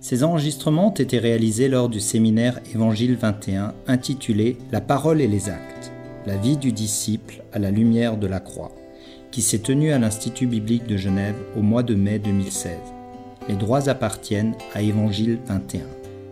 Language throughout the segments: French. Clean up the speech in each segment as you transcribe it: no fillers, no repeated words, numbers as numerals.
Ces enregistrements ont été réalisés lors du séminaire Évangile 21 intitulé « La parole et les actes, la vie du disciple à la lumière de la croix » qui s'est tenu à l'Institut biblique de Genève au mois de mai 2016. Les droits appartiennent à Évangile 21.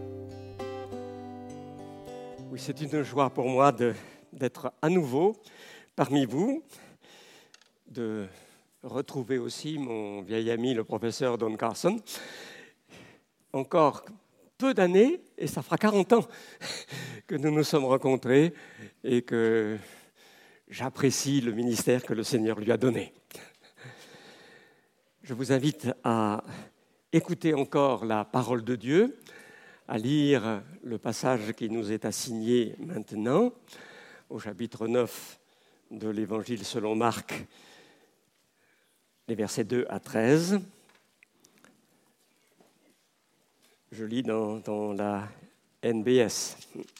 Oui, c'est une joie pour moi d'être à nouveau parmi vous, de retrouver aussi mon vieil ami, le professeur Don Carson. Encore peu d'années, et ça fera 40 ans que nous nous sommes rencontrés et que j'apprécie le ministère que le Seigneur lui a donné. Je vous invite à écouter encore la parole de Dieu, à lire le passage qui nous est assigné maintenant, au chapitre 9 de l'Évangile selon Marc, les versets 2 à 13. Je lis dans la NBS.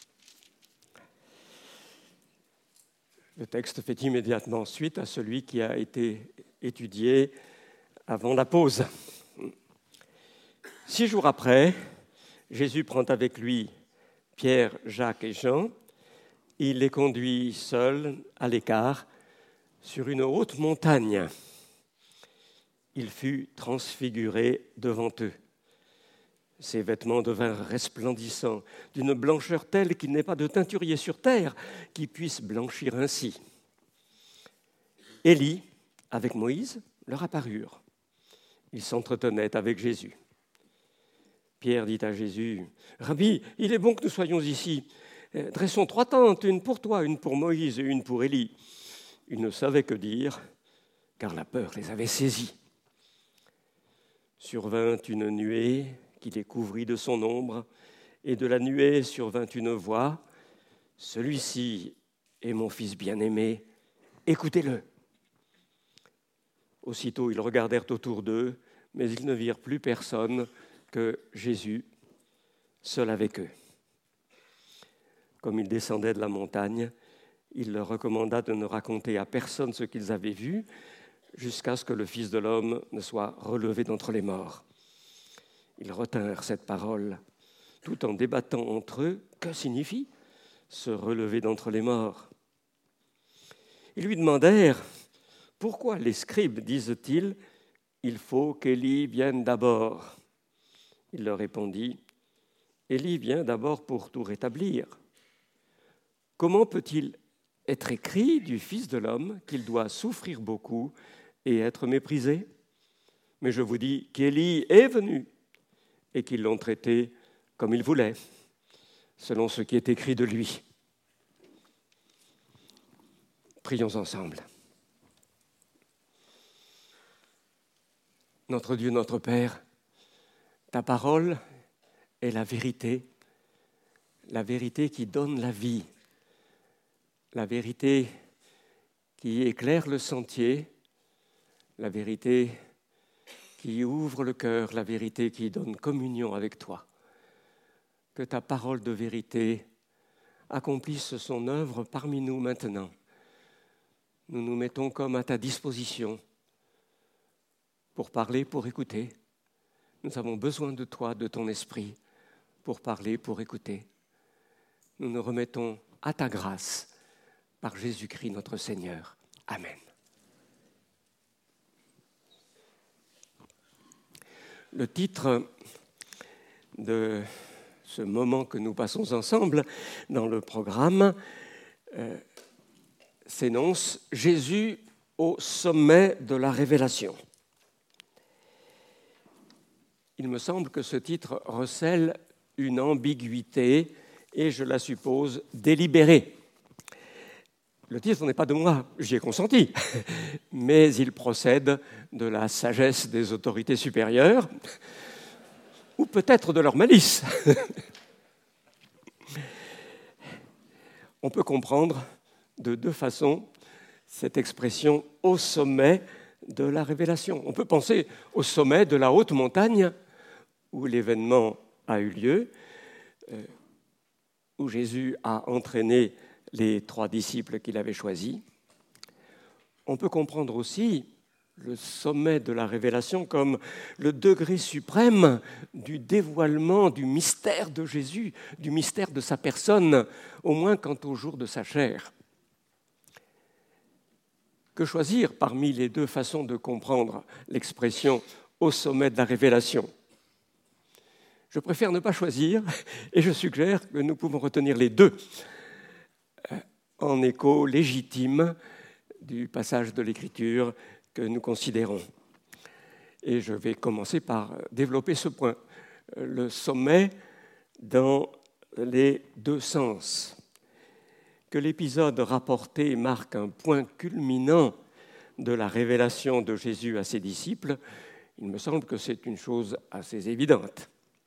Le texte fait immédiatement suite à celui qui a été étudié avant la pause. 6 jours après, Jésus prend avec lui Pierre, Jacques et Jean. Il les conduit seuls à l'écart sur une haute montagne. Il fut transfiguré devant eux. Ses vêtements devinrent resplendissants, d'une blancheur telle qu'il n'est pas de teinturier sur terre qui puisse blanchir ainsi. Élie, avec Moïse, leur apparurent. Ils s'entretenaient avec Jésus. Pierre dit à Jésus, « Rabbi, il est bon que nous soyons ici. Dressons 3 tentes, une pour toi, une pour Moïse et une pour Élie. » Ils ne savaient que dire, car la peur les avait saisis. Survint une nuée qui les couvrit de son ombre, et de la nuée survint une voix, « Celui-ci est mon fils bien-aimé, écoutez-le. » Aussitôt ils regardèrent autour d'eux, mais ils ne virent plus personne que Jésus, seul avec eux. Comme ils descendaient de la montagne, il leur recommanda de ne raconter à personne ce qu'ils avaient vu, jusqu'à ce que le Fils de l'homme ne soit relevé d'entre les morts. Ils retinrent cette parole, tout en débattant entre eux. Que signifie se relever d'entre les morts? Ils lui demandèrent, pourquoi les scribes disent-ils, il faut qu'Élie vienne d'abord? Il leur répondit, Élie vient d'abord pour tout rétablir. Comment peut-il être écrit du Fils de l'homme qu'il doit souffrir beaucoup et être méprisé? Mais je vous dis qu'Élie est venu et qu'ils l'ont traité comme il voulait, selon ce qui est écrit de lui. Prions ensemble. Notre Dieu, notre Père, ta parole est la vérité qui donne la vie, la vérité qui éclaire le sentier, la vérité qui ouvre le cœur, la vérité qui donne communion avec toi. Que ta parole de vérité accomplisse son œuvre parmi nous maintenant. Nous nous mettons comme à ta disposition pour parler, pour écouter. Nous avons besoin de toi, de ton esprit, pour parler, pour écouter. Nous nous remettons à ta grâce par Jésus-Christ notre Seigneur. Amen. Le titre de ce moment que nous passons ensemble dans le programme s'énonce « Jésus au sommet de la révélation ». Il me semble que ce titre recèle une ambiguïté et, je la suppose, délibérée. Le titre n'est pas de moi, j'y ai consenti, mais il procède de la sagesse des autorités supérieures, ou peut-être de leur malice. On peut comprendre de 2 façons cette expression « au sommet de la révélation ». On peut penser au sommet de la haute montagne où l'événement a eu lieu, où Jésus a entraîné les 3 disciples qu'il avait choisis. On peut comprendre aussi le sommet de la révélation comme le degré suprême du dévoilement du mystère de Jésus, du mystère de sa personne, au moins quant au jour de sa chair. Que choisir parmi les deux façons de comprendre l'expression « au sommet de la révélation » ? Je préfère ne pas choisir et je suggère que nous pouvons retenir les deux en écho légitime du passage de l'Écriture que nous considérons. Et je vais commencer par développer ce point. Le sommet dans les deux sens. Que l'épisode rapporté marque un point culminant de la révélation de Jésus à ses disciples, il me semble que c'est une chose assez évidente.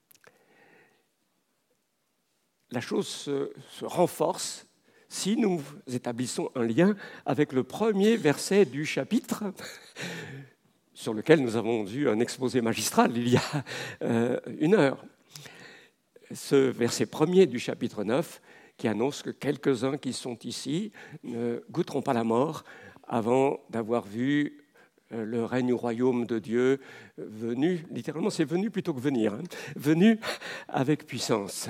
La chose se renforce si nous établissons un lien avec le premier verset du chapitre, sur lequel nous avons eu un exposé magistral il y a une heure. Ce verset premier du chapitre 9 qui annonce que quelques-uns qui sont ici ne goûteront pas la mort avant d'avoir vu le règne au royaume de Dieu venu, littéralement c'est venu plutôt que venir, venu avec puissance.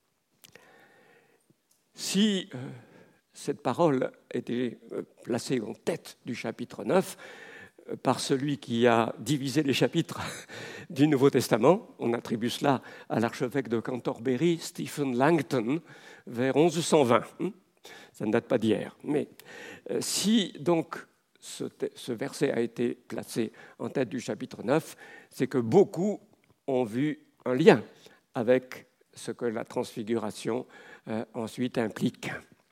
Si cette parole était placée en tête du chapitre 9 par celui qui a divisé les chapitres du Nouveau Testament, on attribue cela à l'archevêque de Canterbury, Stephen Langton, vers 1120. Ça ne date pas d'hier. Mais si donc ce verset a été placé en tête du chapitre 9, c'est que beaucoup ont vu un lien avec ce que la transfiguration ensuite implique.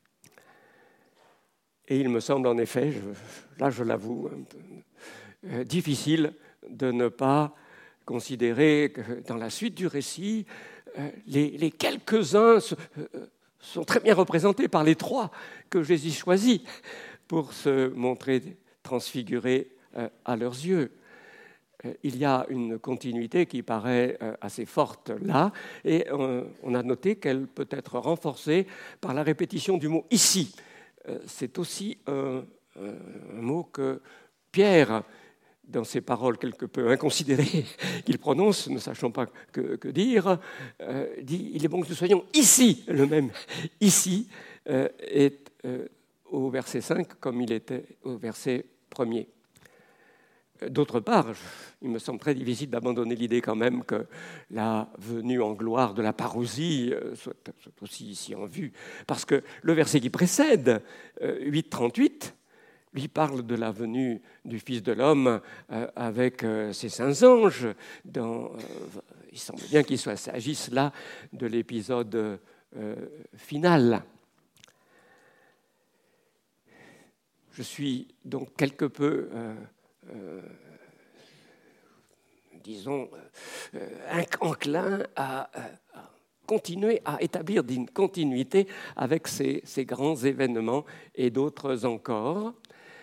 Et il me semble en effet, là je l'avoue, difficile de ne pas considérer que dans la suite du récit, les quelques-uns sont très bien représentés par les trois que Jésus choisit pour se montrer transfigurés à leurs yeux. Il y a une continuité qui paraît assez forte là, et on a noté qu'elle peut être renforcée par la répétition du mot « ici ». C'est aussi un mot que Pierre, dans ses paroles quelque peu inconsidérées qu'il prononce, ne sachant pas que dire, dit « il est bon que nous soyons ici ». Le même « ici » est au verset 5 comme il était au verset 1er. D'autre part, il me semble très difficile d'abandonner l'idée quand même que la venue en gloire de la parousie soit aussi ici en vue. Parce que le verset qui précède, 8.38, lui parle de la venue du Fils de l'homme avec ses saints anges. Il semble bien qu'il s'agisse là de l'épisode final. Je suis donc quelque peu... disons, enclin à continuer à établir une continuité avec ces grands événements et d'autres encore,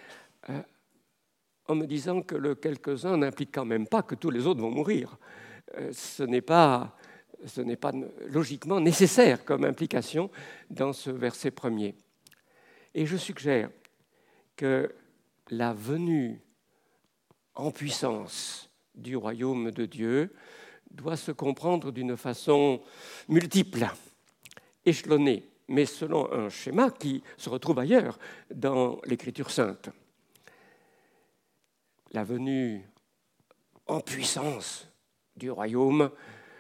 en me disant que le quelques-uns n'implique quand même pas que tous les autres vont mourir. Ce n'est pas logiquement nécessaire comme implication dans ce verset premier. Et je suggère que la venue en puissance du royaume de Dieu doit se comprendre d'une façon multiple, échelonnée, mais selon un schéma qui se retrouve ailleurs dans l'Écriture sainte. La venue en puissance du royaume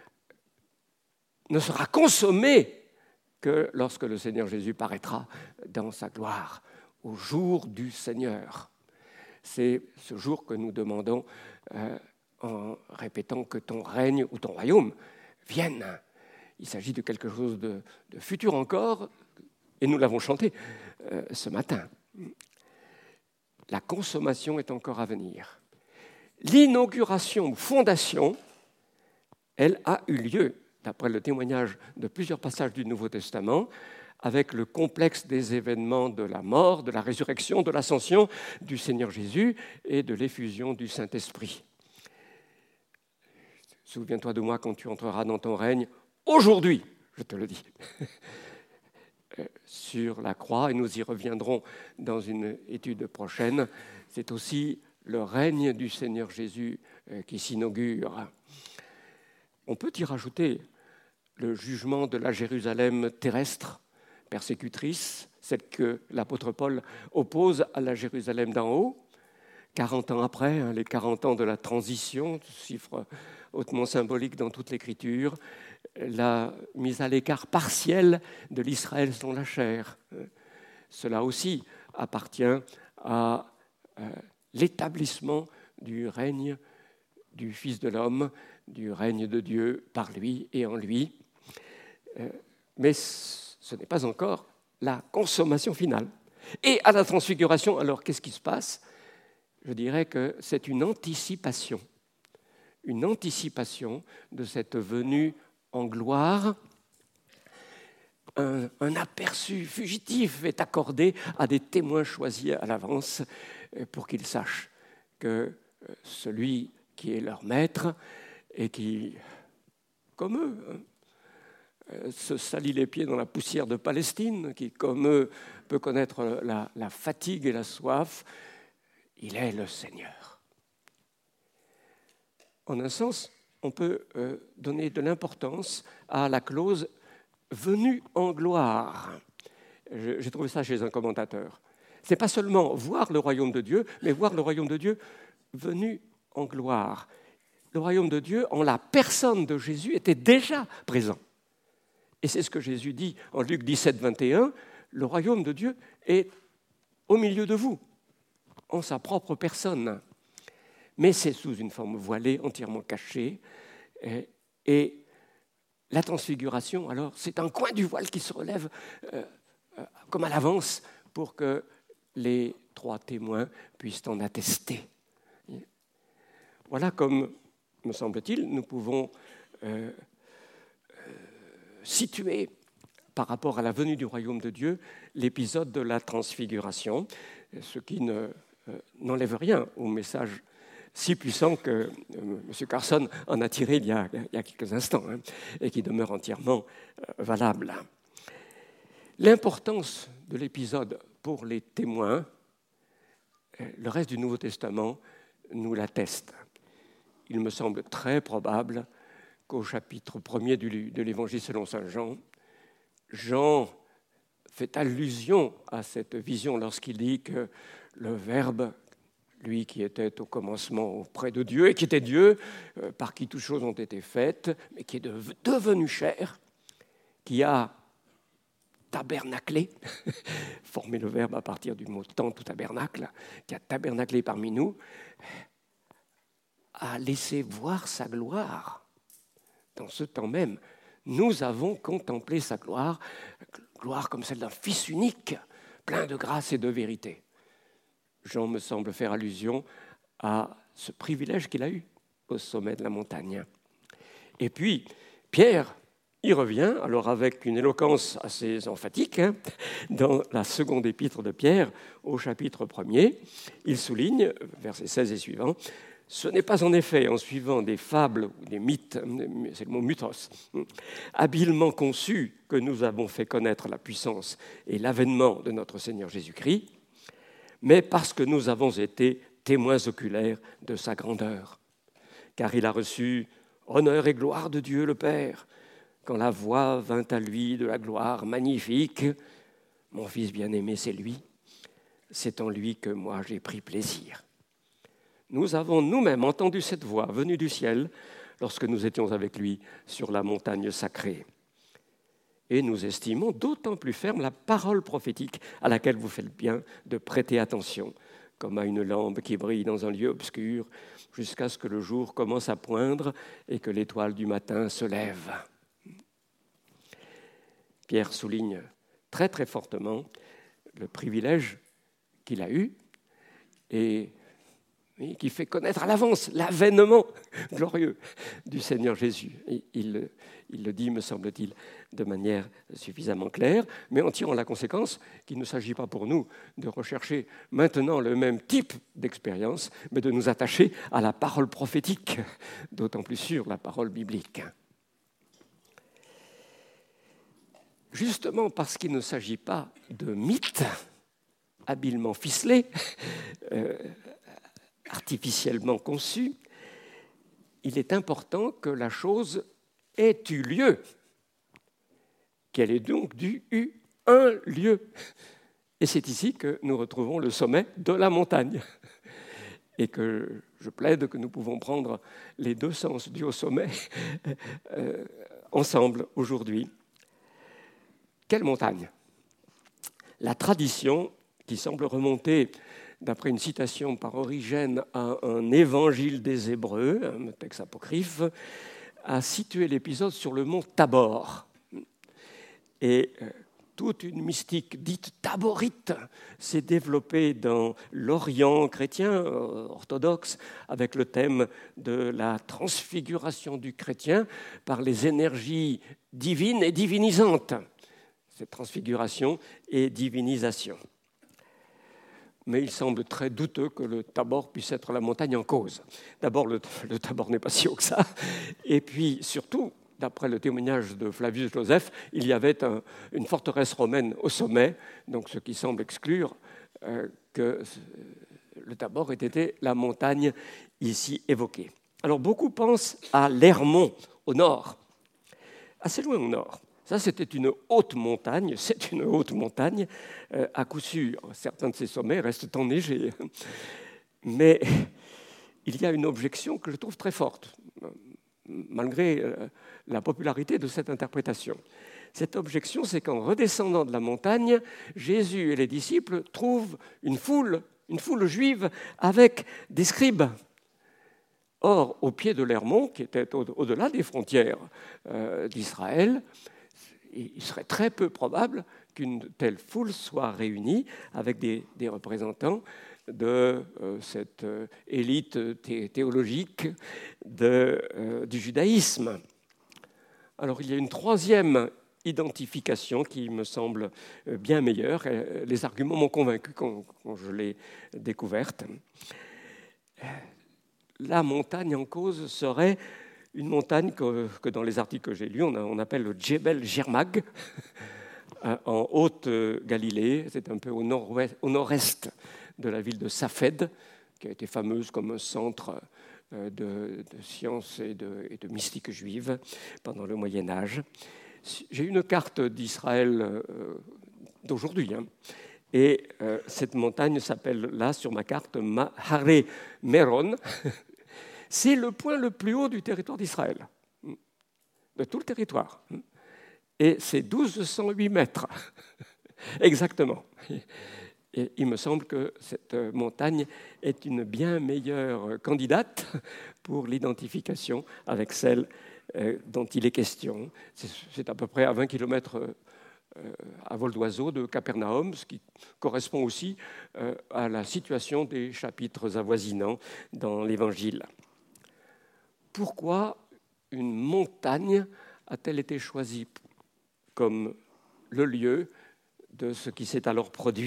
ne sera consommée que lorsque le Seigneur Jésus paraîtra dans sa gloire, au jour du Seigneur. C'est ce jour que nous demandons en répétant que ton règne ou ton royaume vienne. Il s'agit de quelque chose de futur encore, et nous l'avons chanté ce matin. La consommation est encore à venir. L'inauguration ou fondation, elle a eu lieu, d'après le témoignage de plusieurs passages du Nouveau Testament, avec le complexe des événements de la mort, de la résurrection, de l'ascension du Seigneur Jésus et de l'effusion du Saint-Esprit. Souviens-toi de moi quand tu entreras dans ton règne, aujourd'hui, je te le dis, sur la croix, et nous y reviendrons dans une étude prochaine. C'est aussi le règne du Seigneur Jésus qui s'inaugure. On peut y rajouter le jugement de la Jérusalem terrestre, persécutrice, celle que l'apôtre Paul oppose à la Jérusalem d'en haut. 40 ans après, les 40 ans de la transition, chiffre hautement symbolique dans toute l'Écriture, la mise à l'écart partielle de l'Israël selon la chair. Cela aussi appartient à l'établissement du règne du Fils de l'homme, du règne de Dieu par lui et en lui. Mais ce n'est pas encore la consommation finale. Et à la transfiguration, alors qu'est-ce qui se passe ? Je dirais que c'est une anticipation de cette venue en gloire. Un aperçu fugitif est accordé à des témoins choisis à l'avance pour qu'ils sachent que celui qui est leur maître et qui, comme eux, se salit les pieds dans la poussière de Palestine, qui, comme eux, peut connaître la fatigue et la soif, il est le Seigneur. En un sens, on peut donner de l'importance à la clause « venue en gloire ». J'ai trouvé ça chez un commentateur. Ce n'est pas seulement voir le royaume de Dieu, mais voir le royaume de Dieu venu en gloire. Le royaume de Dieu, en la personne de Jésus, était déjà présent. Et c'est ce que Jésus dit en Luc 17, 21, « Le royaume de Dieu est au milieu de vous, en sa propre personne. » Mais c'est sous une forme voilée, entièrement cachée. Et la transfiguration, alors, c'est un coin du voile qui se relève comme à l'avance pour que les 3 témoins puissent en attester. Voilà comme, me semble-t-il, nous pouvons situer par rapport à la venue du royaume de Dieu l'épisode de la transfiguration, ce qui n'enlève rien au message si puissant que M. Carson en a tiré il y a quelques instants et qui demeure entièrement valable. L'importance de l'épisode pour les témoins, le reste du Nouveau Testament nous l'atteste. Il me semble très probable qu'au chapitre 1er de l'Évangile selon saint Jean, Jean fait allusion à cette vision lorsqu'il dit que le Verbe, lui qui était au commencement auprès de Dieu et qui était Dieu, par qui toutes choses ont été faites, mais qui est devenu chair, qui a tabernaclé, formé le Verbe à partir du mot tente ou tabernacle, qui a tabernaclé parmi nous, a laissé voir sa gloire. Dans ce temps même, nous avons contemplé sa gloire, gloire comme celle d'un Fils unique, plein de grâce et de vérité. Jean me semble faire allusion à ce privilège qu'il a eu au sommet de la montagne. Et puis, Pierre y revient, alors avec une éloquence assez emphatique, dans la seconde épître de Pierre, au chapitre 1er. Il souligne, versets 16 et suivants, « Ce n'est pas en effet en suivant des fables ou des mythes, c'est le mot mythos, habilement conçus que nous avons fait connaître la puissance et l'avènement de notre Seigneur Jésus-Christ, mais parce que nous avons été témoins oculaires de sa grandeur. Car il a reçu honneur et gloire de Dieu le Père, quand la voix vint à lui de la gloire magnifique. Mon Fils bien-aimé, c'est lui. C'est en lui que moi j'ai pris plaisir. Nous avons nous-mêmes entendu cette voix venue du ciel lorsque nous étions avec lui sur la montagne sacrée. Et nous estimons d'autant plus ferme la parole prophétique à laquelle vous faites bien de prêter attention, comme à une lampe qui brille dans un lieu obscur, jusqu'à ce que le jour commence à poindre et que l'étoile du matin se lève. » Pierre souligne très très fortement le privilège qu'il a eu et qui fait connaître à l'avance l'avènement glorieux du Seigneur Jésus. Et il le dit, me semble-t-il, de manière suffisamment claire, mais en tirant la conséquence qu'il ne s'agit pas pour nous de rechercher maintenant le même type d'expérience, mais de nous attacher à la parole prophétique, d'autant plus sûre la parole biblique. Justement parce qu'il ne s'agit pas de mythes habilement ficelés, artificiellement conçue, il est important que la chose ait eu lieu, qu'elle ait donc eu un lieu. Et c'est ici que nous retrouvons le sommet de la montagne. Et que je plaide que nous pouvons prendre les deux sens du haut sommet ensemble aujourd'hui. Quelle montagne ? La tradition, qui semble remonter, d'après une citation par Origène, à un évangile des Hébreux, un texte apocryphe, a situé l'épisode sur le mont Tabor. Et toute une mystique dite taborite s'est développée dans l'Orient chrétien orthodoxe avec le thème de la transfiguration du chrétien par les énergies divines et divinisantes. Cette transfiguration et divinisation. Mais il semble très douteux que le Tabor puisse être la montagne en cause. D'abord, le Tabor n'est pas si haut que ça. Et puis, surtout, d'après le témoignage de Flavius Joseph, il y avait une forteresse romaine au sommet, donc ce qui semble exclure que le Tabor ait été la montagne ici évoquée. Alors beaucoup pensent à l'Hermon, au nord, assez loin au nord. Ça, c'était une haute montagne, c'est une haute montagne, à coup sûr. Certains de ces sommets restent enneigés. Mais il y a une objection que je trouve très forte, malgré la popularité de cette interprétation. Cette objection, c'est qu'en redescendant de la montagne, Jésus et les disciples trouvent une foule juive avec des scribes. Or, au pied de l'Hermon, qui était au-delà des frontières d'Israël, il serait très peu probable qu'une telle foule soit réunie avec des représentants de cette élite théologique du judaïsme. Alors il y a une troisième identification qui me semble bien meilleure. Les arguments m'ont convaincu quand je l'ai découverte. La montagne en cause serait une montagne que dans les articles que j'ai lus, on appelle le Djebel Jermag, en Haute-Galilée. C'est un peu au nord-est de la ville de Safed, qui a été fameuse comme un centre de sciences et de mystique juive pendant le Moyen-Âge. J'ai une carte d'Israël d'aujourd'hui, et cette montagne s'appelle là, sur ma carte, Haré Meron. C'est le point le plus haut du territoire d'Israël, de tout le territoire. Et c'est 1208 mètres, exactement. Et il me semble que cette montagne est une bien meilleure candidate pour l'identification avec celle dont il est question. C'est à peu près à 20 km à vol d'oiseau de Capernaum, ce qui correspond aussi à la situation des chapitres avoisinants dans l'Évangile. Pourquoi une montagne a-t-elle été choisie comme le lieu de ce qui s'est alors produit ?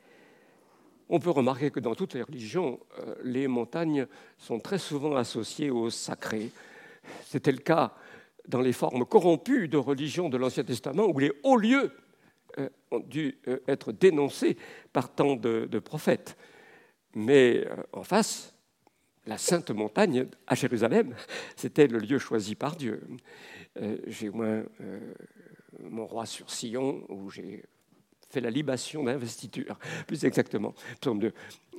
On peut remarquer que dans toutes les religions, les montagnes sont très souvent associées au sacré. C'était le cas dans les formes corrompues de religion de l'Ancien Testament, où les hauts lieux ont dû être dénoncés par tant de prophètes. Mais en face, la Sainte Montagne à Jérusalem, c'était le lieu choisi par Dieu. J'ai mon roi sur Sion, où j'ai fait la libation d'investiture, plus exactement. Psaume 2.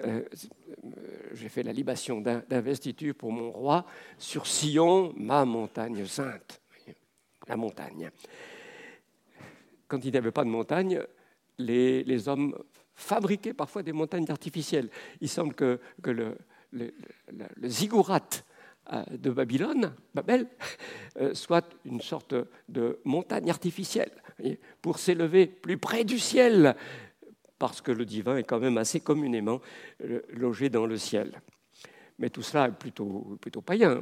J'ai fait la libation d'investiture pour mon roi sur Sion, ma montagne sainte. La montagne. Quand il n'y avait pas de montagne, les hommes fabriquaient parfois des montagnes artificielles. Il semble que le ziggurat de Babel, soit une sorte de montagne artificielle pour s'élever plus près du ciel, parce que le divin est quand même assez communément logé dans le ciel. Mais tout cela est plutôt païen.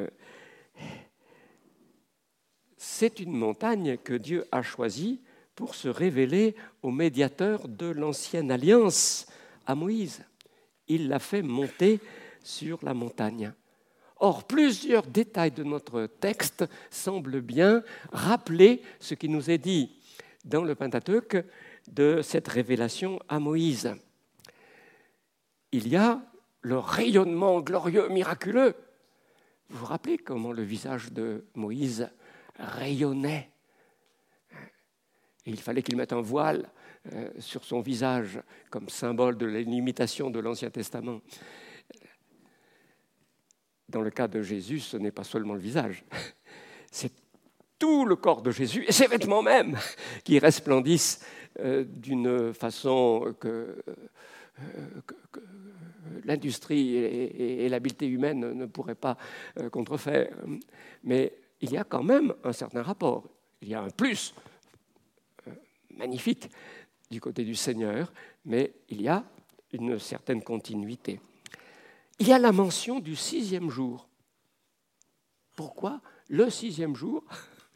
C'est une montagne que Dieu a choisie pour se révéler au médiateur de l'ancienne alliance, à Moïse. Il l'a fait monter sur la montagne. Or, plusieurs détails de notre texte semblent bien rappeler ce qui nous est dit dans le Pentateuque de cette révélation à Moïse. Il y a le rayonnement glorieux, miraculeux. Vous vous rappelez comment le visage de Moïse rayonnait? Et il fallait qu'il mette un voile sur son visage comme symbole de l'imitation de l'Ancien Testament. Dans le cas de Jésus, ce n'est pas seulement le visage, c'est tout le corps de Jésus et ses vêtements même qui resplendissent d'une façon que l'industrie et l'habileté humaine ne pourraient pas contrefaire. Mais il y a quand même un certain rapport. Il y a un plus magnifique du côté du Seigneur, mais il y a une certaine continuité. Il y a la mention du 6e jour. Pourquoi le 6e jour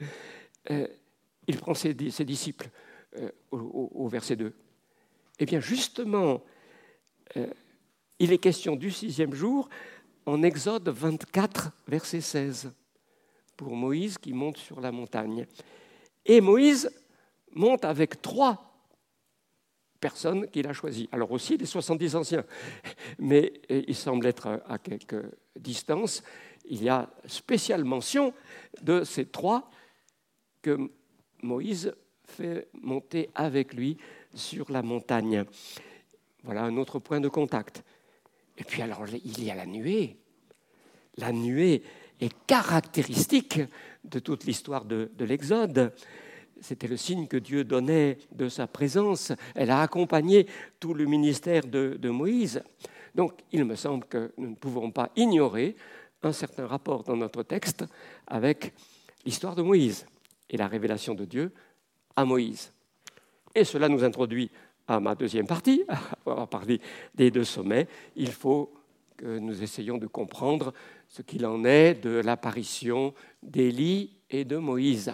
il prend ses disciples au verset 2. Eh bien, justement, il est question du 6e jour en Exode 24, verset 16, pour Moïse qui monte sur la montagne. Et Moïse monte avec 3 personnes qu'il a choisies. Alors aussi les 70 anciens, mais il semble être à quelque distance. Il y a spéciale mention de ces 3 que Moïse fait monter avec lui sur la montagne. Voilà un autre point de contact. Et puis alors, il y a la nuée. La nuée est caractéristique de toute l'histoire de l'Exode. C'était le signe que Dieu donnait de sa présence. Elle a accompagné tout le ministère de Moïse. Donc, il me semble que nous ne pouvons pas ignorer un certain rapport dans notre texte avec l'histoire de Moïse et la révélation de Dieu à Moïse. Et cela nous introduit à ma deuxième partie, après avoir parlé des 2 sommets. Il faut que nous essayions de comprendre ce qu'il en est de l'apparition d'Élie et de Moïse.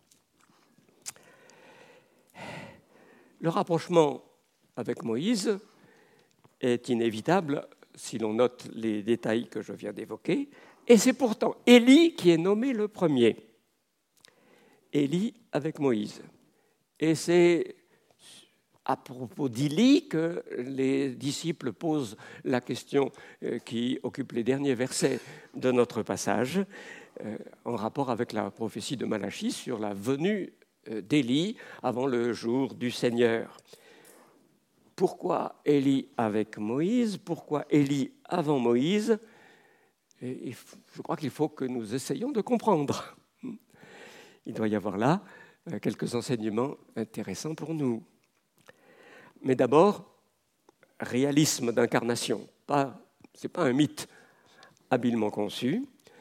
Le rapprochement avec Moïse est inévitable si l'on note les détails que je viens d'évoquer, et c'est pourtant Élie qui est nommé le premier. Élie avec Moïse. Et c'est à propos d'Élie que les disciples posent la question qui occupe les derniers versets de notre passage, en rapport avec la prophétie de Malachie sur la venue d'Élie avant le jour du Seigneur. Pourquoi Élie avec Moïse? Pourquoi Élie avant Moïse? Et je crois qu'il faut que nous essayions de comprendre. Il doit y avoir là quelques enseignements intéressants pour nous. Mais d'abord, réalisme d'incarnation. Ce n'est pas un mythe habilement conçu.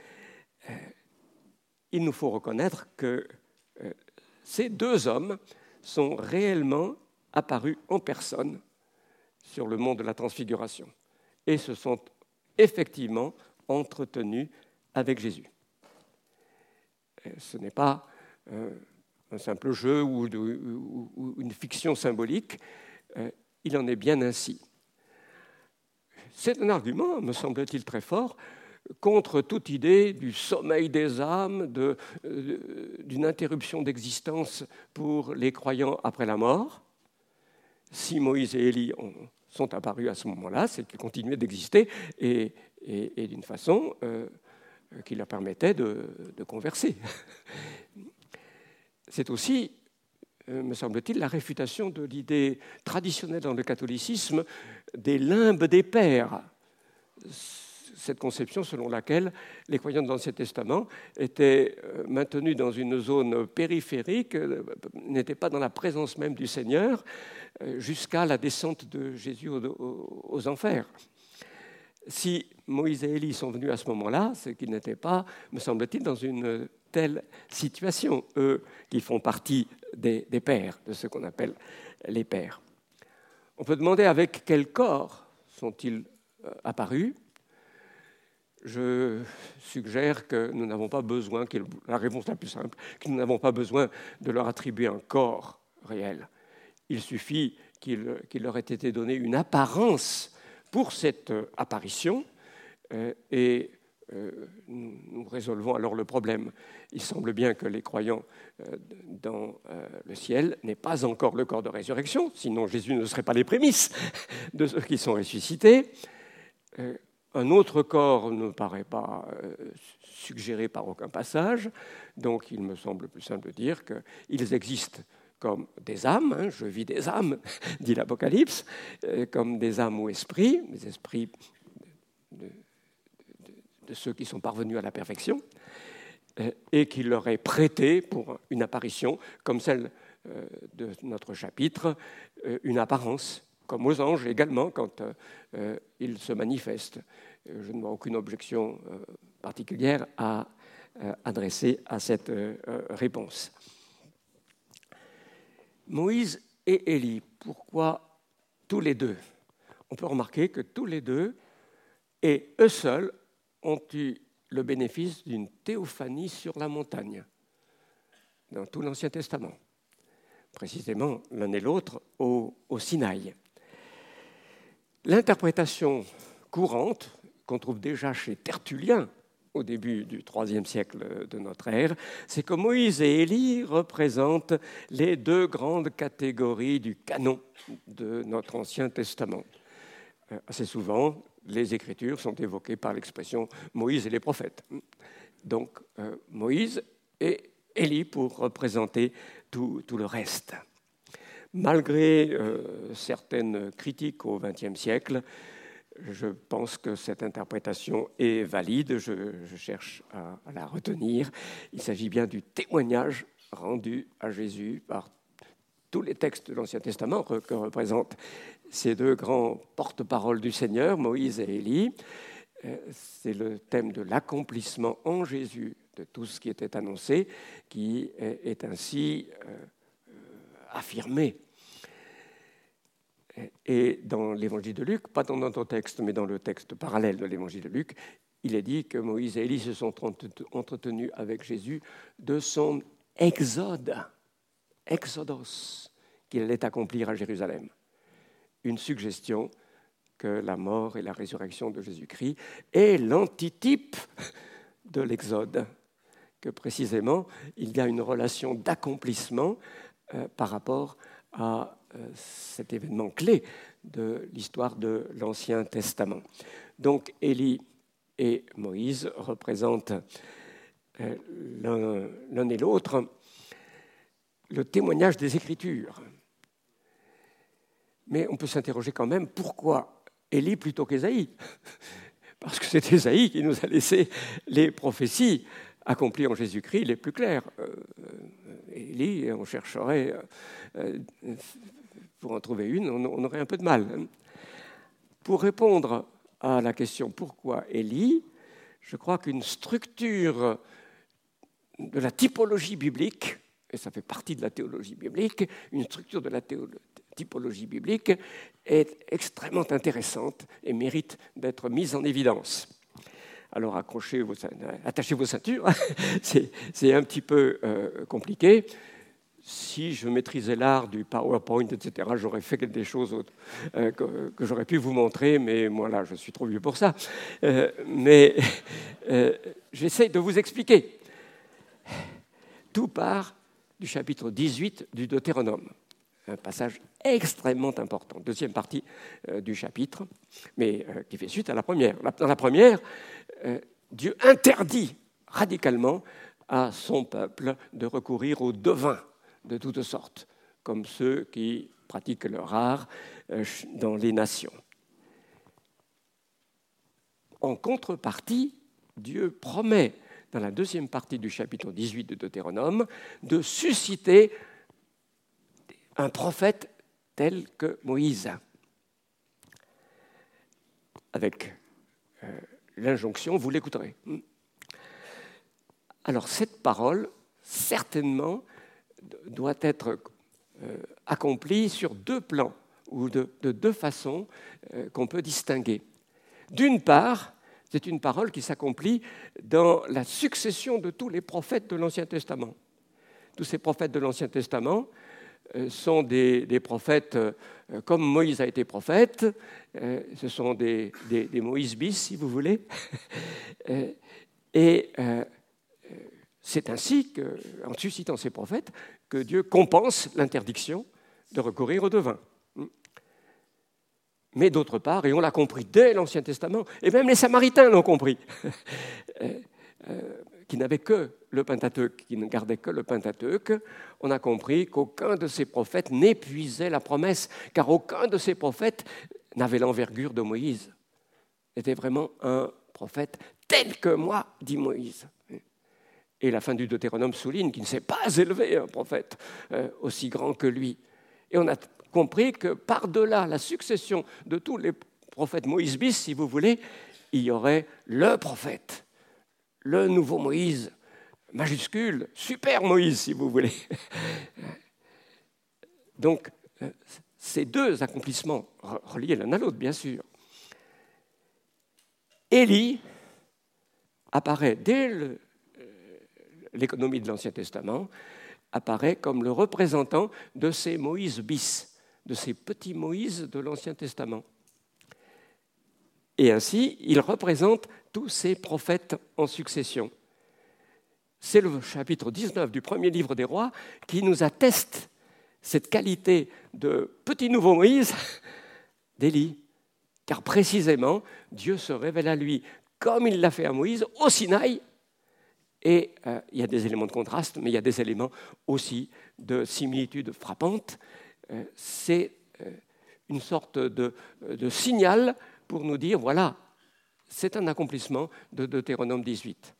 Il nous faut reconnaître que ces 2 hommes sont réellement apparus en personne sur le mont de la Transfiguration et se sont effectivement entretenus avec Jésus. Ce n'est pas un simple jeu ou une fiction symbolique, il en est bien ainsi. C'est un argument, me semble-t-il, très fort contre toute idée du sommeil des âmes, d'une interruption d'existence pour les croyants après la mort. Si Moïse et Élie sont apparus à ce moment-là, c'est qu'ils continuaient d'exister et d'une façon qui leur permettait de converser. C'est aussi, me semble-t-il, la réfutation de l'idée traditionnelle dans le catholicisme des limbes des pères. Cette conception selon laquelle les croyants de l'Ancien Testament étaient maintenus dans une zone périphérique, n'étaient pas dans la présence même du Seigneur, jusqu'à la descente de Jésus aux enfers. Si Moïse et Élie sont venus à ce moment-là, c'est qu'ils n'étaient pas, me semble-t-il, dans une telle situation, eux qui font partie des pères, de ce qu'on appelle les pères. On peut demander avec quel corps sont-ils apparus. Je suggère que nous n'avons pas besoin, la réponse la plus simple, que nous n'avons pas besoin de leur attribuer un corps réel. Il suffit qu'il leur ait été donné une apparence pour cette apparition et nous résolvons alors le problème. Il semble bien que les croyants dans le ciel n'aient pas encore le corps de résurrection, sinon Jésus ne serait pas les prémices de ceux qui sont ressuscités. Un autre corps ne paraît pas suggéré par aucun passage, donc il me semble plus simple de dire qu'ils existent comme des âmes, je vis des âmes, dit l'Apocalypse, comme des âmes ou esprits, des esprits de ceux qui sont parvenus à la perfection, et qu'il leur est prêté pour une apparition, comme celle de notre chapitre, une apparence, comme aux anges également quand ils se manifestent. Je ne vois aucune objection particulière à adresser à cette réponse. Moïse et Élie, pourquoi tous les deux? On peut remarquer que tous les deux, et eux seuls, ont eu le bénéfice d'une théophanie sur la montagne, dans tout l'Ancien Testament, précisément l'un et l'autre au Sinaï. L'interprétation courante, qu'on trouve déjà chez Tertullien, au début du IIIe siècle de notre ère, c'est que Moïse et Élie représentent les deux grandes catégories du canon de notre Ancien Testament. Assez souvent, les Écritures sont évoquées par l'expression « Moïse et les prophètes ». Donc, Moïse et Élie pour représenter tout le reste. Malgré certaines critiques au XXe siècle, je pense que cette interprétation est valide, je cherche à la retenir. Il s'agit bien du témoignage rendu à Jésus par tous les textes de l'Ancien Testament que représentent ces deux grands porte-paroles du Seigneur, Moïse et Élie. C'est le thème de l'accomplissement en Jésus de tout ce qui était annoncé, qui est ainsi affirmé. Et dans l'évangile de Luc, pas dans notre texte, mais dans le texte parallèle de l'évangile de Luc, il est dit que Moïse et Élie se sont entretenus avec Jésus de son exodos, qu'il allait accomplir à Jérusalem. Une suggestion que la mort et la résurrection de Jésus-Christ est l'antitype de l'exode, que précisément il y a une relation d'accomplissement par rapport à cet événement clé de l'histoire de l'Ancien Testament. Donc Élie et Moïse représentent l'un et l'autre le témoignage des Écritures. Mais on peut s'interroger quand même, pourquoi Élie plutôt qu'Ésaïe? Parce que c'est Ésaïe qui nous a laissé les prophéties accomplies en Jésus-Christ les plus claires. Élie, on chercherait, pour en trouver une, on aurait un peu de mal. Pour répondre à la question pourquoi Élie, je crois qu'une structure de la typologie biblique, et ça fait partie de la théologie biblique, une structure de la typologie biblique est extrêmement intéressante et mérite d'être mise en évidence. Alors attachez vos ceintures, c'est un petit peu compliqué. Si je maîtrisais l'art du PowerPoint, etc., j'aurais fait des choses que j'aurais pu vous montrer, mais moi là, je suis trop vieux pour ça. Mais j'essaie de vous expliquer. Tout part du chapitre 18 du Deutéronome, un passage extrêmement important, deuxième partie du chapitre, mais qui fait suite à la première. Dans la première, Dieu interdit radicalement à son peuple de recourir aux devins de toutes sortes, comme ceux qui pratiquent leur art dans les nations. En contrepartie, Dieu promet, dans la deuxième partie du chapitre 18 de Deutéronome, de susciter un prophète tel que Moïse, avec l'injonction « vous l'écouterez ». Alors cette parole, certainement, doit être accomplie sur deux plans, ou de deux façons qu'on peut distinguer. D'une part, c'est une parole qui s'accomplit dans la succession de tous les prophètes de l'Ancien Testament. Tous ces prophètes de l'Ancien Testament sont des prophètes comme Moïse a été prophète, ce sont des Moïse bis, si vous voulez, et c'est ainsi, en suscitant ces prophètes, que Dieu compense l'interdiction de recourir aux devins. Mais d'autre part, et on l'a compris dès l'Ancien Testament, et même les Samaritains l'ont compris, qui n'avaient que le Pentateuque, qui ne gardaient que le Pentateuque, on a compris qu'aucun de ces prophètes n'épuisait la promesse, car aucun de ces prophètes n'avait l'envergure de Moïse. C'était vraiment un prophète tel que moi, dit Moïse. Et la fin du Deutéronome souligne qu'il ne s'est pas élevé un prophète aussi grand que lui. Et on a compris que par-delà la succession de tous les prophètes Moïse bis, si vous voulez, il y aurait le prophète, le nouveau Moïse, majuscule, super Moïse, si vous voulez. Donc, ces deux accomplissements, reliés l'un à l'autre, bien sûr. Élie apparaît dès l'économie de l'Ancien Testament, apparaît comme le représentant de ces Moïse bis, de ces petits Moïse de l'Ancien Testament. Et ainsi, il représente tous ces prophètes en succession. C'est le chapitre 19 du premier livre des rois qui nous atteste cette qualité de petit nouveau Moïse d'Élie. Car précisément, Dieu se révèle à lui comme il l'a fait à Moïse au Sinaï. Et il y a des éléments de contraste, mais il y a des éléments aussi de similitude frappante. C'est une sorte de signal pour nous dire, voilà, c'est un accomplissement de Deutéronome 18.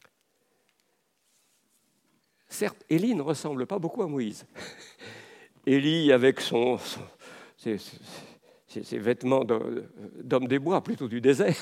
Certes, Élie ne ressemble pas beaucoup à Moïse. Élie, avec ses vêtements d'homme des bois, plutôt du désert,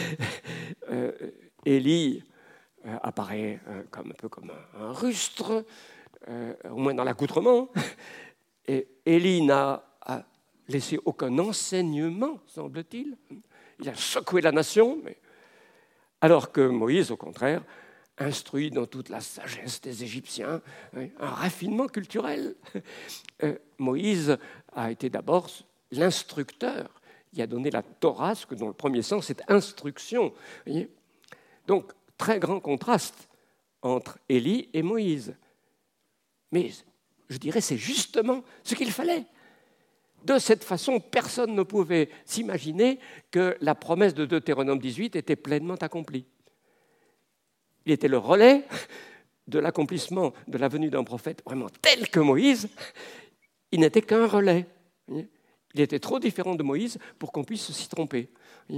Élie apparaît un peu comme un rustre, au moins dans l'accoutrement. Et Élie n'a laissé aucun enseignement, semble-t-il. Il a secoué la nation, alors que Moïse, au contraire, instruit dans toute la sagesse des Égyptiens, un raffinement culturel. Moïse a été d'abord l'instructeur. Il a donné la Torah, ce que dans le premier sens, c'est instruction. Voyez ? Donc, très grand contraste entre Élie et Moïse. Mais je dirais c'est justement ce qu'il fallait. De cette façon, personne ne pouvait s'imaginer que la promesse de Deutéronome 18 était pleinement accomplie. Il était le relais de l'accomplissement de la venue d'un prophète vraiment tel que Moïse. Il n'était qu'un relais. Il était trop différent de Moïse pour qu'on puisse s'y tromper.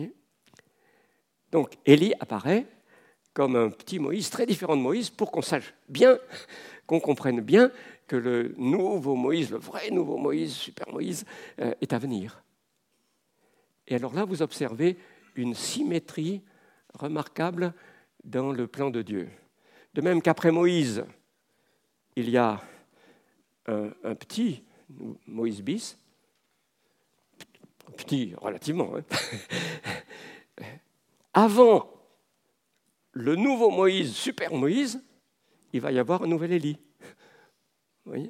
Donc Élie apparaît comme un petit Moïse très différent de Moïse pour qu'on sache bien, qu'on comprenne bien que le nouveau Moïse, le vrai nouveau Moïse, super Moïse, est à venir. Et alors là, vous observez une symétrie remarquable dans le plan de Dieu. De même qu'après Moïse, il y a un petit Moïse bis, petit relativement, Avant le nouveau Moïse, super Moïse, il va y avoir un nouvel Élie. Vous voyez ?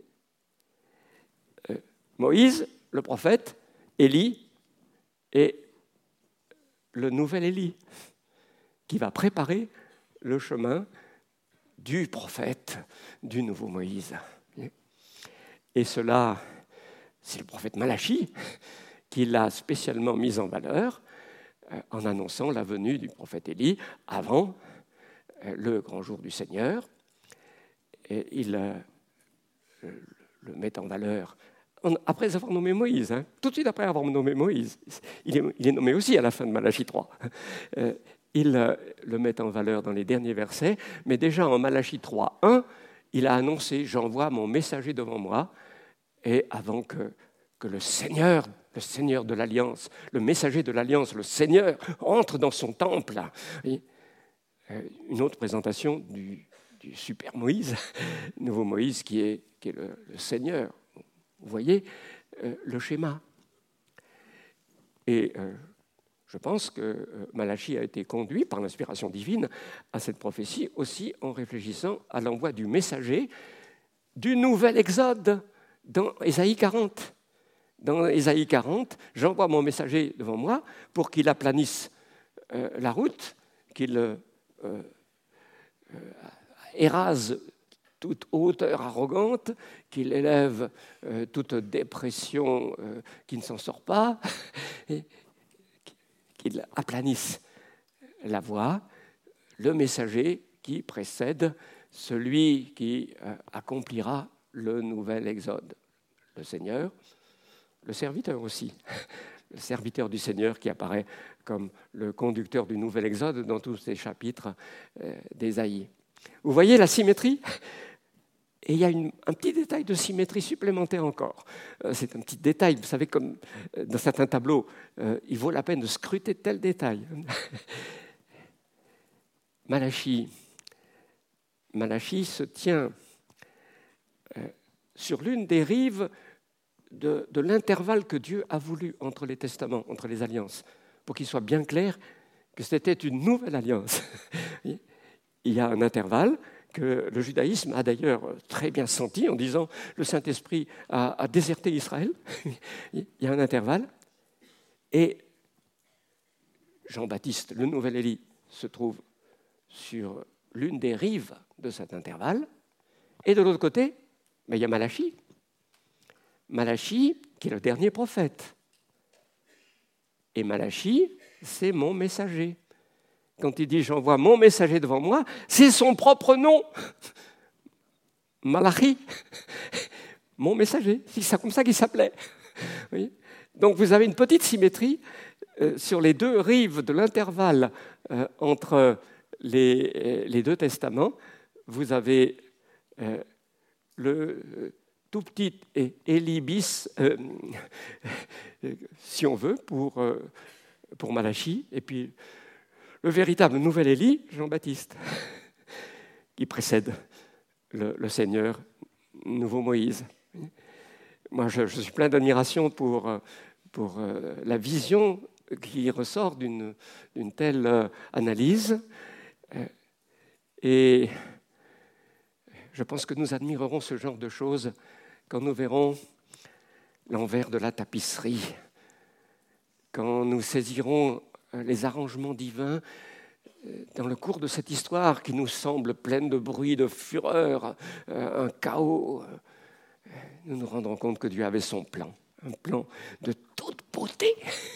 Moïse, le prophète, Élie, et le nouvel Élie, qui va préparer le chemin du prophète, du nouveau Moïse. Et cela, c'est le prophète Malachi qui l'a spécialement mis en valeur en annonçant la venue du prophète Élie avant le grand jour du Seigneur. Et il le met en valeur après avoir nommé Moïse, tout de suite après avoir nommé Moïse. Il est nommé aussi à la fin de Malachi 3. Il le met en valeur dans les derniers versets, mais déjà en Malachi 3, 1, il a annoncé « J'envoie mon messager devant moi » et avant que le Seigneur de l'Alliance, le messager de l'Alliance, le Seigneur, entre dans son temple. Une autre présentation du super Moïse, nouveau Moïse qui est le Seigneur. Vous voyez le schéma. Et je pense que Malachi a été conduit par l'inspiration divine à cette prophétie aussi en réfléchissant à l'envoi du messager du nouvel exode dans Ésaïe 40. Dans Ésaïe 40, j'envoie mon messager devant moi pour qu'il aplanisse la route, qu'il érase toute hauteur arrogante, qu'il élève toute dépression qui ne s'en sort pas, et qu'il aplanisse la voie, le messager qui précède celui qui accomplira le nouvel exode. Le Seigneur, le serviteur aussi, le serviteur du Seigneur qui apparaît comme le conducteur du nouvel exode dans tous ces chapitres d'Ésaïe. Vous voyez la symétrie ? Et il y a un petit détail de symétrie supplémentaire encore. C'est un petit détail, vous savez, comme dans certains tableaux, il vaut la peine de scruter tel détail. Malachie se tient sur l'une des rives de l'intervalle que Dieu a voulu entre les testaments, entre les alliances, pour qu'il soit bien clair que c'était une nouvelle alliance. Il y a un intervalle que le judaïsme a d'ailleurs très bien senti en disant « le Saint-Esprit a déserté Israël ». Il y a un intervalle. Et Jean-Baptiste, le nouvel Élie, se trouve sur l'une des rives de cet intervalle. Et de l'autre côté, il y a Malachie. Malachie, qui est le dernier prophète. Et Malachie, c'est mon messager. Quand il dit « j'envoie mon messager devant moi », c'est son propre nom. Malachi, mon messager. C'est comme ça qu'il s'appelait. Oui. Donc vous avez une petite symétrie sur les deux rives de l'intervalle entre les deux testaments. Vous avez le tout petit Élibis, si on veut, pour Malachie, et puis le véritable nouvel Élie, Jean-Baptiste, qui précède le Seigneur, nouveau Moïse. Moi, je suis plein d'admiration pour la vision qui ressort d'une telle analyse. Et je pense que nous admirerons ce genre de choses quand nous verrons l'envers de la tapisserie, quand nous saisirons les arrangements divins dans le cours de cette histoire qui nous semble pleine de bruit, de fureur, un chaos. Nous nous rendrons compte que Dieu avait son plan, un plan de toute beauté.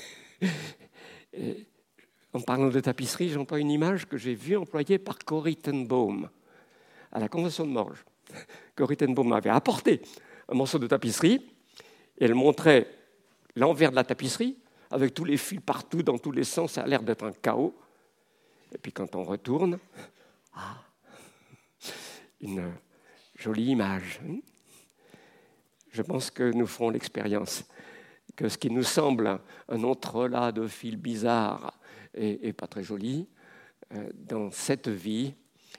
Et en parlant de tapisserie, j'emploie une image que j'ai vue employée par Corrie ten Boom à la Convention de Morges. Corrie ten Boom m'avait apporté un morceau de tapisserie et elle montrait l'envers de la tapisserie avec tous les fils partout, dans tous les sens, ça a l'air d'être un chaos. Et puis quand on retourne, une jolie image. Je pense que nous ferons l'expérience que ce qui nous semble un entrelac de fils bizarres et pas très joli, dans cette vie,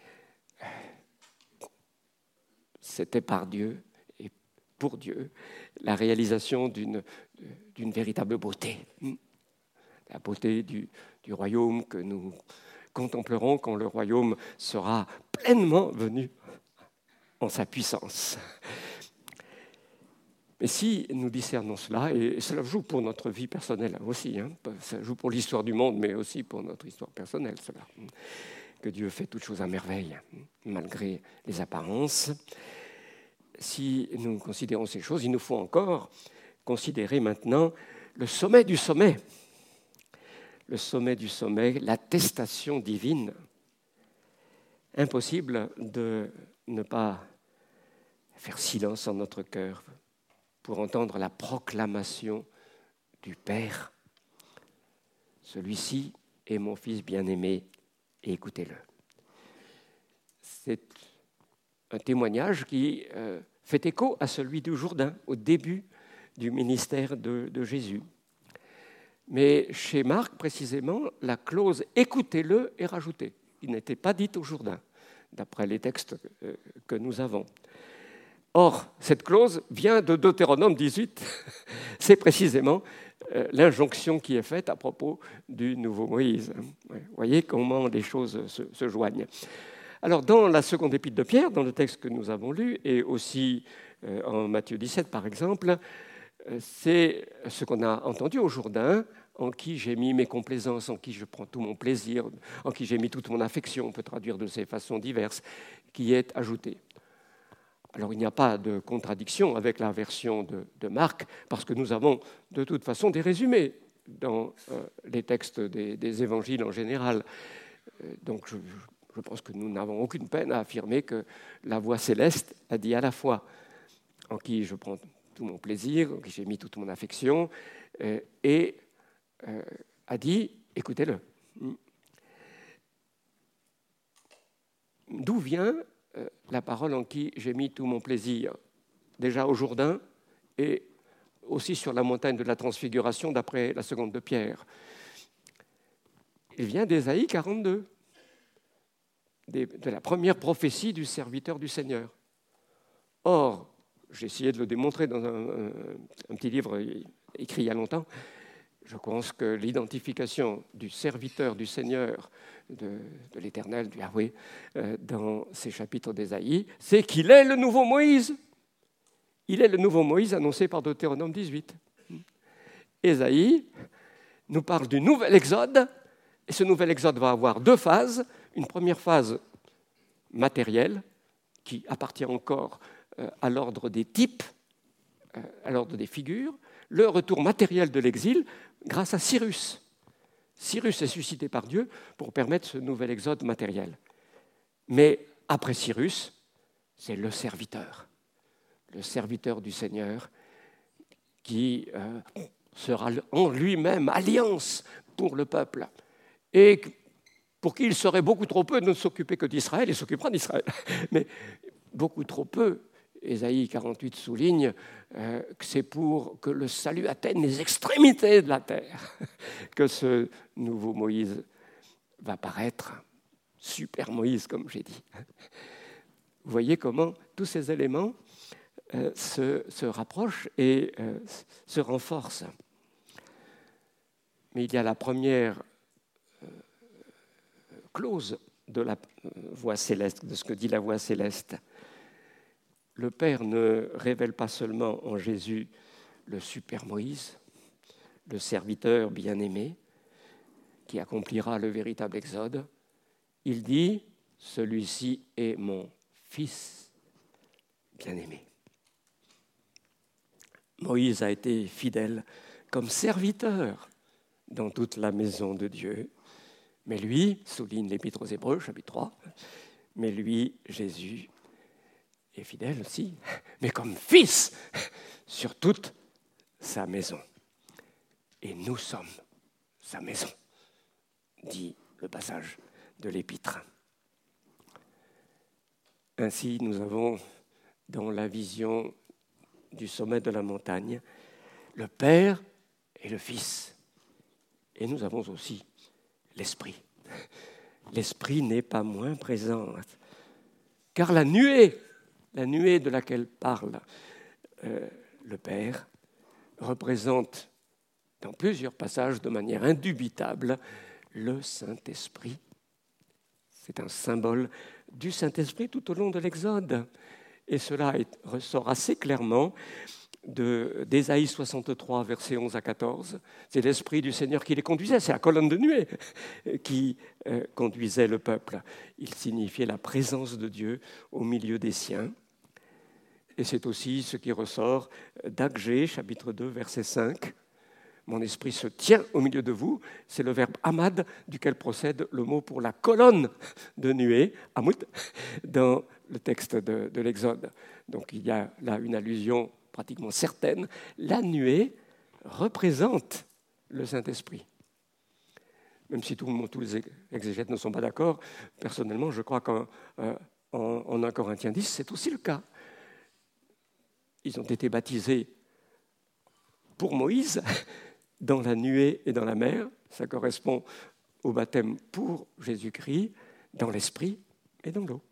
c'était par Dieu et pour Dieu la réalisation d'une véritable beauté. La beauté du royaume que nous contemplerons quand le royaume sera pleinement venu en sa puissance. Mais si nous discernons cela, et cela joue pour notre vie personnelle aussi, ça joue pour l'histoire du monde, mais aussi pour notre histoire personnelle, cela, que Dieu fait toutes choses à merveille, malgré les apparences. Si nous considérons ces choses, il nous faut encore considérer maintenant le sommet du sommet. Le sommet du sommet, l'attestation divine. Impossible de ne pas faire silence en notre cœur pour entendre la proclamation du Père. Celui-ci est mon Fils bien-aimé, et écoutez-le. C'est un témoignage qui fait écho à celui du Jourdain, au début du ministère de Jésus. Mais chez Marc, précisément, la clause « écoutez-le » est rajoutée. Il n'était pas dit au Jourdain, d'après les textes que nous avons. Or, cette clause vient de Deutéronome 18. C'est précisément l'injonction qui est faite à propos du nouveau Moïse. Vous voyez comment les choses se joignent. Alors, dans la seconde épître de Pierre, dans le texte que nous avons lu, et aussi en Matthieu 17, par exemple, c'est ce qu'on a entendu au Jourdain, en qui j'ai mis mes complaisances, en qui je prends tout mon plaisir, en qui j'ai mis toute mon affection, on peut traduire de ces façons diverses, qui est ajouté. Alors il n'y a pas de contradiction avec la version de Marc, parce que nous avons de toute façon des résumés dans les textes des évangiles en général. Donc je pense que nous n'avons aucune peine à affirmer que la voix céleste a dit à la fois en qui je prends tout mon plaisir, en qui j'ai mis toute mon affection, et a dit écoutez-le. D'où vient la parole en qui j'ai mis tout mon plaisir? Déjà au Jourdain et aussi sur la montagne de la Transfiguration d'après la seconde de Pierre. Il vient d'Ésaïe 42, de la première prophétie du serviteur du Seigneur. Or, j'ai essayé de le démontrer dans un petit livre écrit il y a longtemps, je pense que l'identification du serviteur du Seigneur, de l'Éternel, du Yahweh, dans ces chapitres d'Ésaïe, c'est qu'il est le nouveau Moïse. Il est le nouveau Moïse annoncé par Deutéronome 18. Ésaïe nous parle du nouvel exode, et ce nouvel exode va avoir deux phases. Une première phase matérielle, qui appartient encore à l'ordre des types, à l'ordre des figures, le retour matériel de l'exil grâce à Cyrus. Cyrus est suscité par Dieu pour permettre ce nouvel exode matériel. Mais après Cyrus, c'est le serviteur du Seigneur, qui sera en lui-même alliance pour le peuple. Et pour qui il serait beaucoup trop peu de ne s'occuper que d'Israël, il s'occupera d'Israël. Mais beaucoup trop peu, Ésaïe 48 souligne que c'est pour que le salut atteigne les extrémités de la terre que ce nouveau Moïse va paraître, super Moïse, comme j'ai dit. Vous voyez comment tous ces éléments se rapprochent et se renforcent. Mais il y a la première clause de la voix céleste, de ce que dit la voix céleste. Le Père ne révèle pas seulement en Jésus le super Moïse, le serviteur bien-aimé, qui accomplira le véritable exode. Il dit, celui-ci est mon Fils bien-aimé. Moïse a été fidèle comme serviteur dans toute la maison de Dieu. Mais lui, souligne l'Épître aux Hébreux, chapitre 3, mais lui, Jésus, est fidèle aussi, mais comme fils sur toute sa maison. Et nous sommes sa maison, dit le passage de l'Épître. Ainsi, nous avons dans la vision du sommet de la montagne le Père et le Fils. Et nous avons aussi l'Esprit. L'Esprit n'est pas moins présent, car la nuée de laquelle parle le Père représente dans plusieurs passages de manière indubitable le Saint-Esprit. C'est un symbole du Saint-Esprit tout au long de l'Exode. Et cela ressort assez clairement d'Ésaïe 63, versets 11 à 14. C'est l'Esprit du Seigneur qui les conduisait, c'est la colonne de nuée qui conduisait le peuple. Il signifiait la présence de Dieu au milieu des siens. Et c'est aussi ce qui ressort d'Agé, chapitre 2, verset 5. Mon esprit se tient au milieu de vous. C'est le verbe amad duquel procède le mot pour la colonne de nuée, amut, dans le texte de l'Exode. Donc il y a là une allusion pratiquement certaine. La nuée représente le Saint-Esprit. Même si tous les exégètes ne sont pas d'accord, personnellement, je crois qu'en 1 Corinthiens 10, c'est aussi le cas. Ils ont été baptisés pour Moïse dans la nuée et dans la mer. Ça correspond au baptême pour Jésus-Christ dans l'esprit et dans l'eau.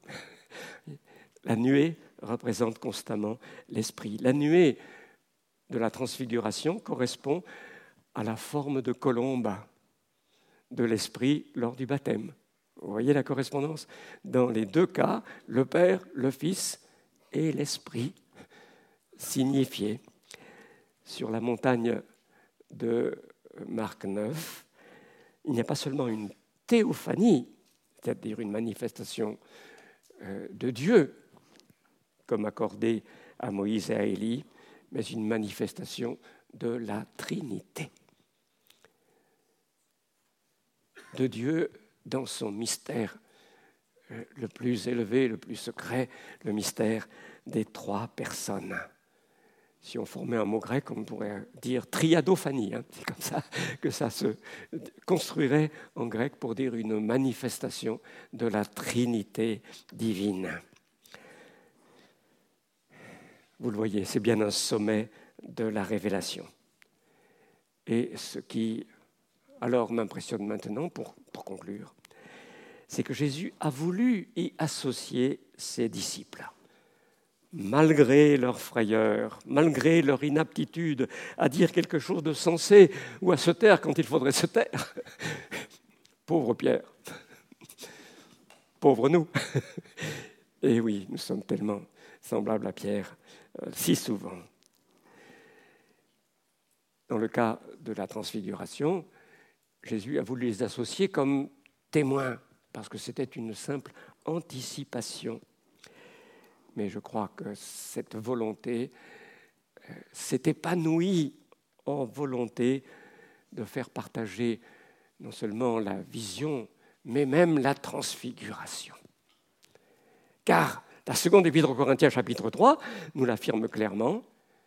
La nuée représente constamment l'esprit. La nuée de la transfiguration correspond à la forme de colombe de l'esprit lors du baptême. Vous voyez la correspondance? Dans les deux cas, le Père, le Fils et l'Esprit signifiés. Sur la montagne de Marc 9, il n'y a pas seulement une théophanie, c'est-à-dire une manifestation de Dieu, comme accordé à Moïse et à Élie, mais une manifestation de la Trinité. De Dieu dans son mystère le plus élevé, le plus secret, le mystère des trois personnes. Si on formait un mot grec, on pourrait dire triadophanie. C'est comme ça que ça se construirait en grec pour dire une manifestation de la Trinité divine. Vous le voyez, c'est bien un sommet de la révélation. Et ce qui, alors, m'impressionne maintenant, pour conclure, c'est que Jésus a voulu y associer ses disciples. Malgré leur frayeur, malgré leur inaptitude à dire quelque chose de sensé ou à se taire quand il faudrait se taire. Pauvre Pierre, pauvre nous. Et oui, nous sommes tellement semblables à Pierre, si souvent. Dans le cas de la transfiguration, Jésus a voulu les associer comme témoins, parce que c'était une simple anticipation. Mais je crois que cette volonté s'est épanouie en volonté de faire partager non seulement la vision, mais même la transfiguration. Car la seconde épître aux Corinthiens, chapitre 3, nous l'affirme clairement,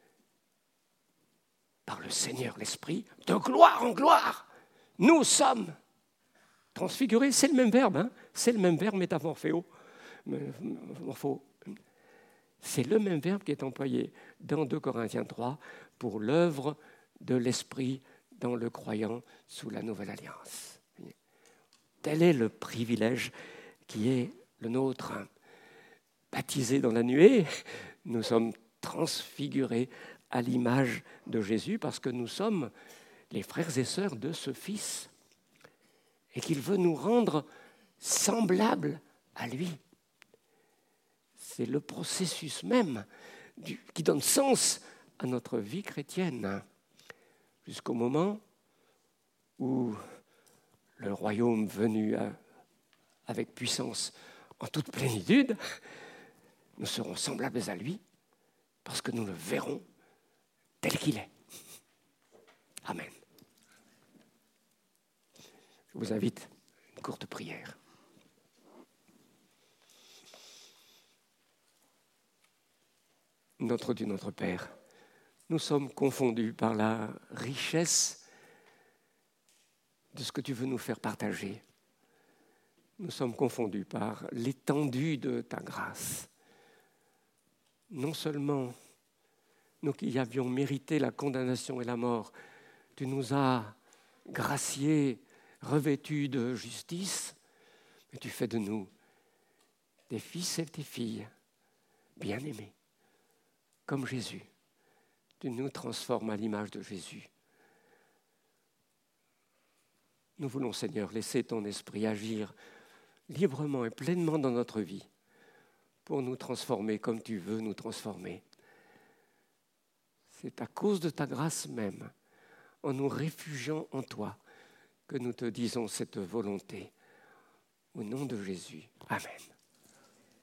par le Seigneur l'Esprit, de gloire en gloire, nous sommes transfigurés. C'est le même verbe, c'est le même verbe métamorphéo. C'est le même verbe qui est employé dans 2 Corinthiens 3 pour l'œuvre de l'Esprit dans le croyant sous la Nouvelle Alliance. Tel est le privilège qui est le nôtre. Baptisés dans la nuée, nous sommes transfigurés à l'image de Jésus parce que nous sommes les frères et sœurs de ce Fils et qu'il veut nous rendre semblables à lui. C'est le processus même qui donne sens à notre vie chrétienne, jusqu'au moment où le royaume venu avec puissance en toute plénitude, nous serons semblables à lui parce que nous le verrons tel qu'il est. Amen. Je vous invite à une courte prière. Notre Dieu, notre Père, nous sommes confondus par la richesse de ce que tu veux nous faire partager. Nous sommes confondus par l'étendue de ta grâce. Non seulement nous qui avions mérité la condamnation et la mort, tu nous as graciés, revêtus de justice, mais tu fais de nous des fils et des filles bien-aimés. Comme Jésus, tu nous transformes à l'image de Jésus. Nous voulons, Seigneur, laisser ton esprit agir librement et pleinement dans notre vie pour nous transformer comme tu veux nous transformer. C'est à cause de ta grâce même, en nous réfugiant en toi, que nous te disons cette volonté. Au nom de Jésus. Amen.